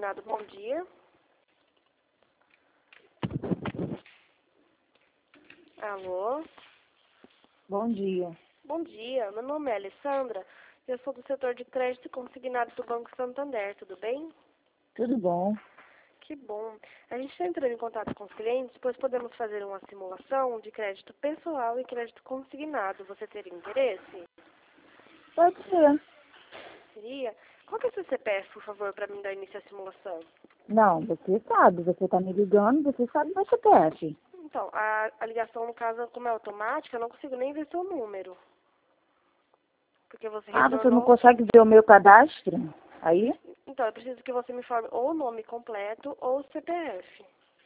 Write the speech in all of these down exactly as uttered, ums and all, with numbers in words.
Consignado, bom dia. Alô? Bom dia. Bom dia, meu nome é Alessandra. Eu sou do setor de crédito consignado do Banco Santander, tudo bem? Tudo bom? Que bom. A gente está entrando em contato com os clientes, pois podemos fazer uma simulação de crédito pessoal e crédito consignado. Você teria interesse? Pode ser. Seria? Qual que é o seu C P F, por favor, para mim dar início à simulação? Não, você sabe. Você está me ligando, você sabe meu C P F. Então, a, a ligação, no caso, como é automática, eu não consigo nem ver seu número. Porque você Ah, você não retornou... consegue ver o meu cadastro? Aí? Então, eu preciso que você me informe ou o nome completo ou o C P F.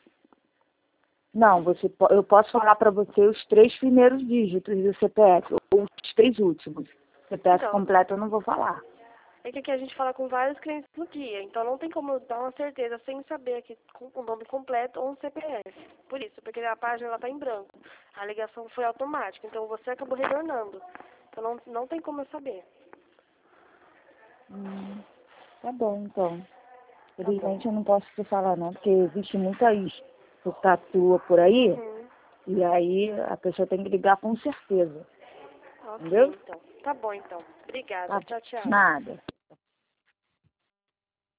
Não, você, po- eu posso falar para você os três primeiros dígitos do C P F, ou os três últimos. C P F Então, completo eu não vou falar. é que aqui a gente fala com vários clientes no dia, então não tem como eu dar uma certeza sem saber aqui com o nome completo ou um C P F. Por isso, porque a página ela tá em branco. A ligação foi automática, então você acabou retornando. Então não, não tem como eu saber. Hum, tá bom, então. Tá bom. Felizmente eu não posso te falar não, porque existe muita tatua por aí, Uhum. e aí a pessoa tem que ligar com certeza. Ok, Entendeu? então. Tá bom, então. Obrigada. Tá, Tchau, tchau. nada.